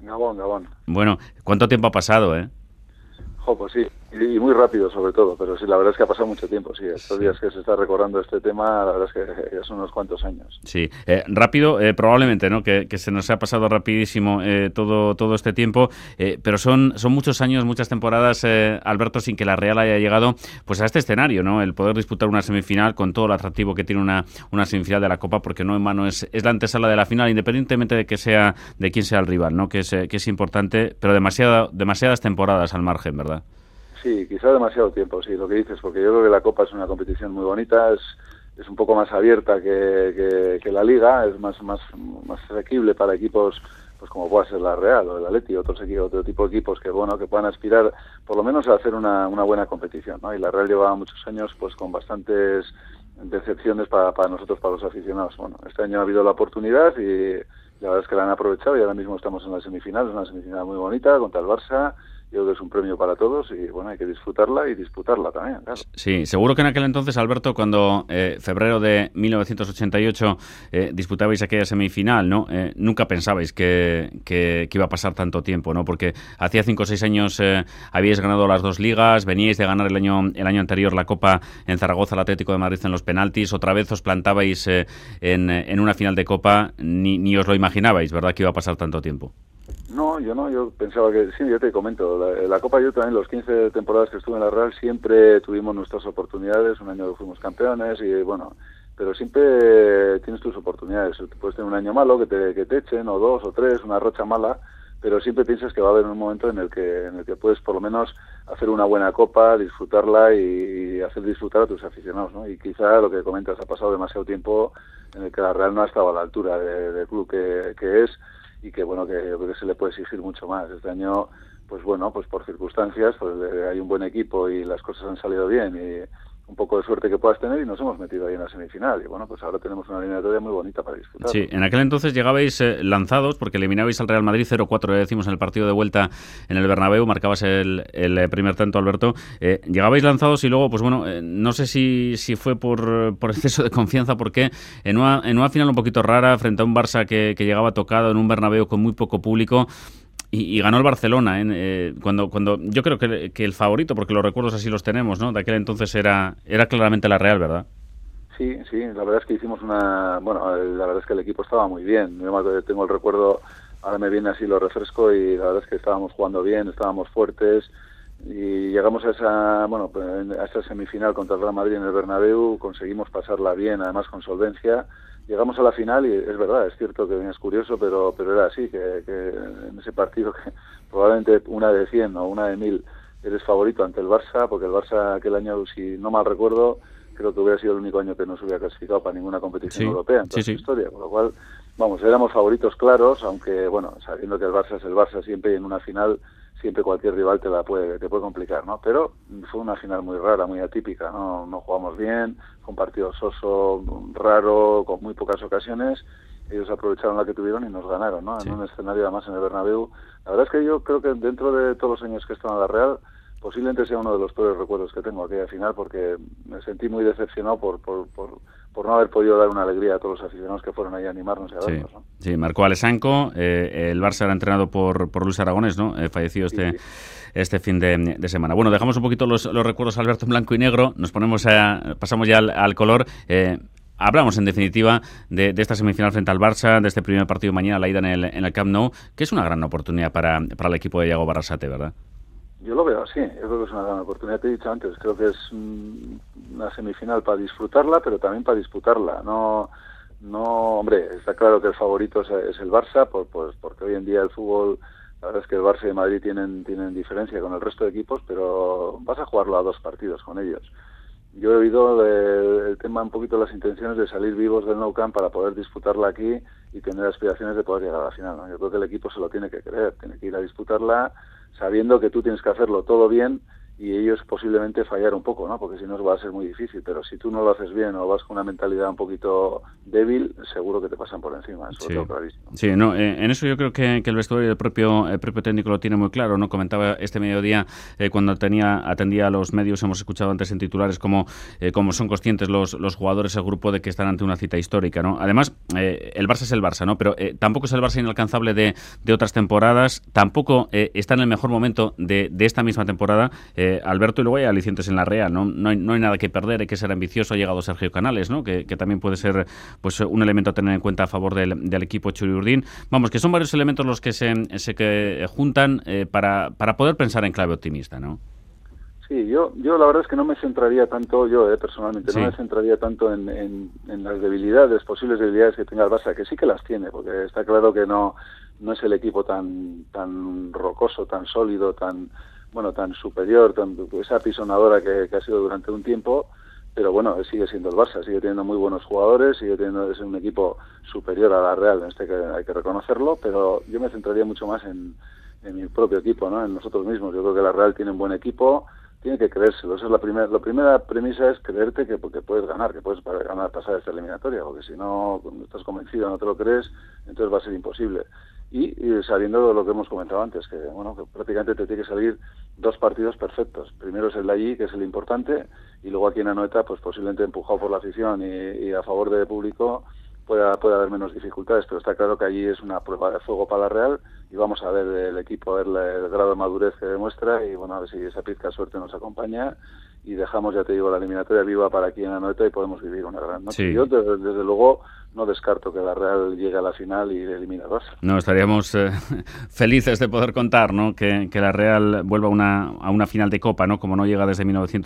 Gabón, Gabón. Bueno, ¿cuánto tiempo ha pasado, Jo, pues sí, y muy rápido sobre todo, pero sí, la verdad es que ha pasado mucho tiempo, sí. Estos Sí. días que se está recordando este tema, la verdad es que ya son unos cuantos años. Sí, rápido, probablemente, ¿no? Que se nos ha pasado rapidísimo todo este tiempo, pero son muchos años, muchas temporadas, Alberto, sin que la Real haya llegado pues a este escenario, ¿no? El poder disputar una semifinal con todo el atractivo que tiene una semifinal de la Copa, porque no en mano es la antesala de la final, independientemente de quién sea el rival, ¿no? Que es importante, pero demasiadas temporadas al margen, ¿verdad? Sí, quizá demasiado tiempo, sí, lo que dices, porque yo creo que la Copa es una competición muy bonita, es un poco más abierta que la Liga, es más asequible para equipos pues como pueda ser la Real o el Atleti, otro tipo de equipos que bueno que puedan aspirar por lo menos a hacer una buena competición, ¿no? Y la Real lleva muchos años pues con bastantes decepciones para nosotros, para los aficionados. Bueno, este año ha habido la oportunidad y la verdad es que la han aprovechado y ahora mismo estamos en la semifinal, es una semifinal muy bonita contra el Barça. Yo creo que es un premio para todos y bueno, hay que disfrutarla y disputarla también, claro. Sí, seguro que en aquel entonces, Alberto, cuando febrero de 1988 disputabais aquella semifinal, ¿no? Nunca pensabais que iba a pasar tanto tiempo, ¿no? Porque hacía 5 o 6 años habíais ganado las dos ligas, veníais de ganar el año anterior la Copa en Zaragoza, el Atlético de Madrid en los penaltis, otra vez os plantabais en una final de Copa, ni os lo imaginabais, ¿verdad? Que iba a pasar tanto tiempo. No, yo pensaba que, sí, yo te comento, la Copa yo también, los 15 temporadas que estuve en la Real, siempre tuvimos nuestras oportunidades, un año fuimos campeones y bueno, pero siempre tienes tus oportunidades, puedes tener un año malo que te echen, o dos o tres, una racha mala, pero siempre piensas que va a haber un momento en el que puedes por lo menos hacer una buena Copa, disfrutarla y hacer disfrutar a tus aficionados, ¿no? Y quizá lo que comentas, ha pasado demasiado tiempo en el que la Real no ha estado a la altura del club que es, y que bueno que se le puede exigir mucho más. Este año pues bueno, pues por circunstancias pues hay un buen equipo y las cosas han salido bien y un poco de suerte que puedas tener y nos hemos metido ahí en la semifinal y bueno, pues ahora tenemos una eliminatoria muy bonita para disfrutar. Sí, en aquel entonces llegabais lanzados porque eliminabais al Real Madrid 0-4, decimos en el partido de vuelta en el Bernabéu, marcabas el primer tanto, Alberto. Llegabais lanzados y luego, pues bueno, no sé si fue por exceso de confianza, porque en una final un poquito rara, frente a un Barça que llegaba tocado en un Bernabéu con muy poco público, y ganó el Barcelona, cuando yo creo que el favorito, porque los recuerdos así los tenemos, ¿no? De aquel entonces era claramente la Real, ¿verdad? Sí, la verdad es que hicimos bueno, la verdad es que el equipo estaba muy bien. Yo tengo el recuerdo, ahora me viene así, lo refresco y la verdad es que estábamos jugando bien, estábamos fuertes y llegamos a esa semifinal contra el Real Madrid en el Bernabéu, conseguimos pasarla bien, además con solvencia. Llegamos a la final y es verdad, es cierto que es curioso, pero era así, que en ese partido que probablemente una de 100 o una de 1000 eres favorito ante el Barça, porque el Barça aquel año, si no mal recuerdo, creo que hubiera sido el único año que no se hubiera clasificado para ninguna competición europea en toda su historia, con lo cual, vamos, éramos favoritos claros, aunque, bueno, sabiendo que el Barça es el Barça siempre y en una final siempre cualquier rival te puede complicar, ¿no? Pero fue una final muy rara, muy atípica, no jugamos bien, fue un partido soso, raro, con muy pocas ocasiones. Ellos aprovecharon la que tuvieron y nos ganaron, ¿no? En un escenario además en el Bernabéu. La verdad es que yo creo que dentro de todos los años que he estado en la Real, posiblemente sea uno de los peores recuerdos que tengo aquella final, porque me sentí muy decepcionado por no haber podido dar una alegría a todos los aficionados que fueron ahí a animarnos y a vernos, ¿no? Sí, marcó Alessanco, el Barça era entrenado por Luis Aragonés, ¿no? Falleció este fin de semana. Bueno, dejamos un poquito los recuerdos, Alberto, en blanco y negro, pasamos ya al color. Hablamos, en definitiva, de esta semifinal frente al Barça, de este primer partido mañana, la ida en el Camp Nou, que es una gran oportunidad para el equipo de Iago Barrasate, ¿verdad? Yo lo veo así, yo creo que es una gran oportunidad. Te he dicho antes, creo que es una semifinal para disfrutarla, pero también para disputarla. No, hombre, está claro que el favorito es el Barça, porque hoy en día el fútbol, la verdad es que el Barça y el Madrid tienen diferencia con el resto de equipos, pero vas a jugarlo a 2 partidos con ellos. Yo he oído el tema un poquito las intenciones de salir vivos del Nou Camp para poder disputarla aquí y tener aspiraciones de poder llegar a la final, ¿no? Yo creo que el equipo se lo tiene que creer, tiene que ir a disputarla sabiendo que tú tienes que hacerlo todo bien y ellos posiblemente fallar un poco, ¿no? Porque si no va a ser muy difícil, pero si tú no lo haces bien o vas con una mentalidad un poquito débil, seguro que te pasan por encima, eso lo tengo clarísimo. Sí, no, en eso yo creo que el vestuario y el propio técnico lo tiene muy claro, ¿no? Comentaba este mediodía cuando atendía a los medios, hemos escuchado antes en titulares como son conscientes los jugadores, el grupo, de que están ante una cita histórica, ¿no? Además, el Barça es el Barça, ¿no? Pero tampoco es el Barça inalcanzable de otras temporadas, tampoco está en el mejor momento de esta misma temporada, Alberto, y luego hay alicientes en la Real, ¿no? No hay nada que perder, hay que ser ambicioso. Ha llegado Sergio Canales, ¿no? Que también puede ser pues un elemento a tener en cuenta a favor del equipo Churiurdin. Vamos, que son varios elementos los que se juntan para poder pensar en clave optimista, ¿no? Sí, yo la verdad es que no me centraría tanto, personalmente, no me centraría tanto en las posibles debilidades que tenga el Barça, que sí que las tiene, porque está claro que no es el equipo tan rocoso, tan sólido, tan superior, esa apisonadora que ha sido durante un tiempo, pero bueno, sigue siendo el Barça, sigue teniendo muy buenos jugadores, es un equipo superior a la Real, que hay que reconocerlo, pero yo me centraría mucho más en mi propio equipo, ¿no? En nosotros mismos. Yo creo que la Real tiene un buen equipo, tiene que creérselo. Esa es la primera premisa, es creerte que puedes ganar, pasar esta eliminatoria, porque si no estás convencido, no te lo crees, entonces va a ser imposible. Y sabiendo lo que hemos comentado antes, que prácticamente te tiene que salir 2 partidos perfectos. Primero es el de allí, que es el importante, y luego aquí en Anoeta, pues posiblemente empujado por la afición y a favor del público, puede haber menos dificultades, pero está claro que allí es una prueba de fuego para la Real, y vamos a ver el equipo, a ver el grado de madurez que demuestra, y bueno, a ver si esa pizca de suerte nos acompaña y dejamos, ya te digo, la eliminatoria viva para aquí en Anoeta y podemos vivir una gran noche. Sí. Yo desde luego no descarto que la Real llegue a la final y elimine a Barça. No, estaríamos felices de poder contar, ¿no? Que la Real vuelva a una final de Copa, ¿no? Como no llega desde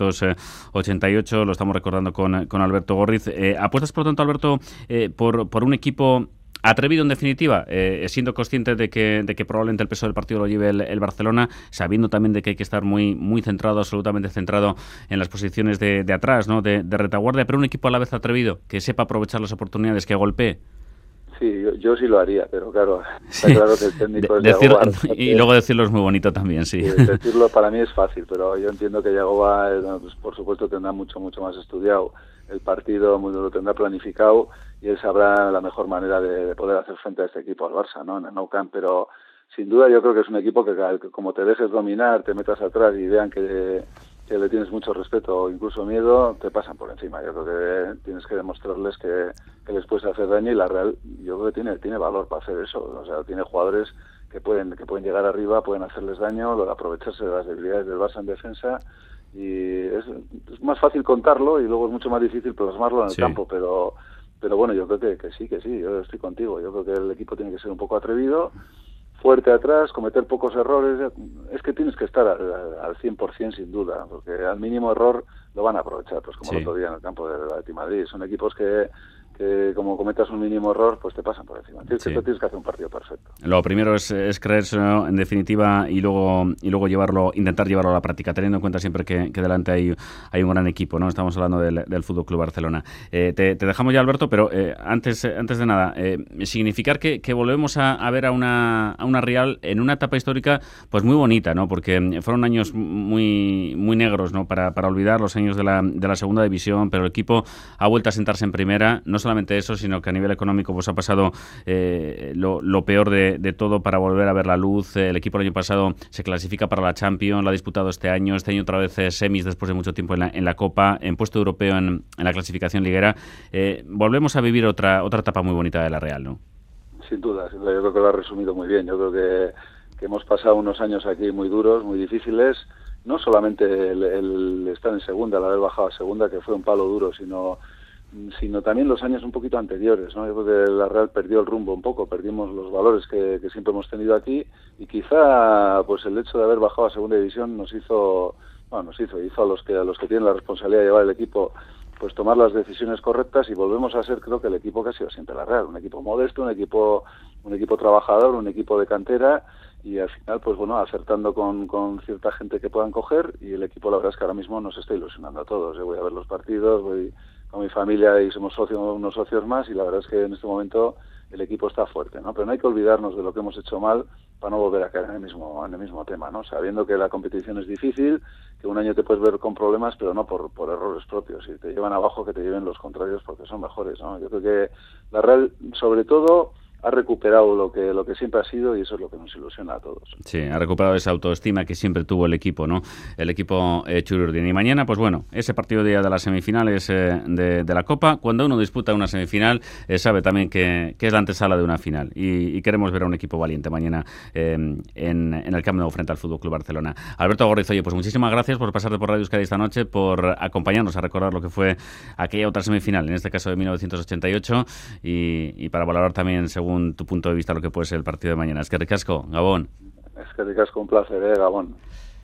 1988, lo estamos recordando con Alberto Gorriz. ¿Apuestas, por lo tanto, Alberto, por un equipo atrevido, en definitiva, siendo consciente de que probablemente el peso del partido lo lleve el Barcelona, sabiendo también de que hay que estar muy, muy centrado, absolutamente centrado en las posiciones de atrás, ¿no? De retaguardia, pero un equipo a la vez atrevido, que sepa aprovechar las oportunidades, que golpee? Sí, yo sí lo haría, pero claro, está claro que el técnico es Yagoba. Y luego decirlo es muy bonito también, sí. Decirlo para mí es fácil, pero yo entiendo que Yagoba, pues, por supuesto, tendrá mucho más estudiado el partido, lo tendrá planificado, y él sabrá la mejor manera de poder hacer frente a este equipo, al Barça, ¿no? En el Nou Camp, pero sin duda yo creo que es un equipo que como te dejes dominar, te metas atrás y vean que le tienes mucho respeto o incluso miedo, te pasan por encima. Yo creo que tienes que demostrarles que les puedes hacer daño, y la Real, yo creo que tiene valor para hacer eso. O sea, tiene jugadores que pueden llegar arriba, pueden hacerles daño, aprovecharse de las debilidades del Barça en defensa, y es más fácil contarlo y luego es mucho más difícil plasmarlo en el campo, pero bueno, yo creo que sí, yo estoy contigo. Yo creo que el equipo tiene que ser un poco atrevido, fuerte atrás, cometer pocos errores. Es que tienes que estar al 100% sin duda, porque al mínimo error lo van a aprovechar, pues como el otro día en el campo de Atleti Madrid. Son equipos que como cometas un mínimo error, pues te pasan por encima. Tienes que hacer un partido perfecto. Lo primero es creerse, ¿no? En definitiva, y luego intentar llevarlo a la práctica, teniendo en cuenta siempre que delante hay un gran equipo, ¿no? Estamos hablando del Fútbol Club Barcelona. Te dejamos ya, Alberto, pero antes de nada, significar que volvemos a ver a una Real en una etapa histórica pues muy bonita, ¿no? Porque fueron años muy, muy negros, ¿no? Para olvidar los años de la segunda división, pero el equipo ha vuelto a sentarse en primera. No solamente eso, sino que a nivel económico pues ha pasado lo peor de todo para volver a ver la luz. El equipo el año pasado se clasifica para la Champions, la ha disputado este año otra vez semis después de mucho tiempo en la Copa, en puesto europeo en la clasificación liguera. Volvemos a vivir otra etapa muy bonita de la Real, ¿no? Sin duda, yo creo que lo has resumido muy bien. Yo creo que hemos pasado unos años aquí muy duros, muy difíciles. No solamente el estar en segunda, el haber bajado a segunda, que fue un palo duro, sino también los años un poquito anteriores, ¿no? Yo creo que la Real perdió el rumbo un poco, perdimos los valores que siempre hemos tenido aquí, y quizá pues el hecho de haber bajado a segunda división hizo a los que tienen la responsabilidad de llevar el equipo pues tomar las decisiones correctas, y volvemos a ser, creo que, el equipo que ha sido siempre la Real, un equipo modesto, un equipo trabajador, un equipo de cantera, y al final pues bueno, acertando con cierta gente que puedan coger, y el equipo la verdad es que ahora mismo nos está ilusionando a todos. Yo voy a ver los partidos, voy con mi familia y somos unos socios más, y la verdad es que en este momento el equipo está fuerte, ¿no? Pero no hay que olvidarnos de lo que hemos hecho mal para no volver a caer en el mismo tema, ¿no? Sabiendo que la competición es difícil, que un año te puedes ver con problemas, pero no por errores propios. Si te llevan abajo, que te lleven los contrarios porque son mejores, ¿no? Yo creo que la Real, sobre todo, ha recuperado lo que siempre ha sido, y eso es lo que nos ilusiona a todos. Sí, ha recuperado esa autoestima que siempre tuvo el equipo, ¿no? El equipo Chururdin. Y mañana, pues bueno, ese partido día de las semifinales de la Copa. Cuando uno disputa una semifinal, sabe también que es la antesala de una final. Y queremos ver a un equipo valiente mañana en el Camp Nou frente al Fútbol Club Barcelona. Alberto Gorriz, oye, pues muchísimas gracias por pasarte por Radio Euskadi esta noche, por acompañarnos a recordar lo que fue aquella otra semifinal, en este caso de 1988, y para valorar también, según tu punto de vista, lo que puede ser el partido de mañana. Es que ricasco, Gabón. Es que ricasco, un placer, Gabón.